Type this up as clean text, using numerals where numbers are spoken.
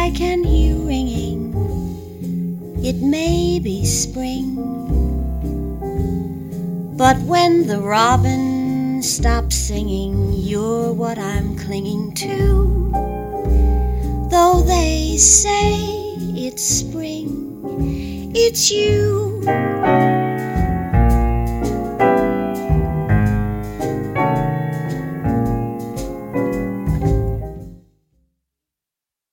I can hear ringing, it may be spring. But when the robin stops singing, you're what I'm clinging to. Though they say it's spring, it's you.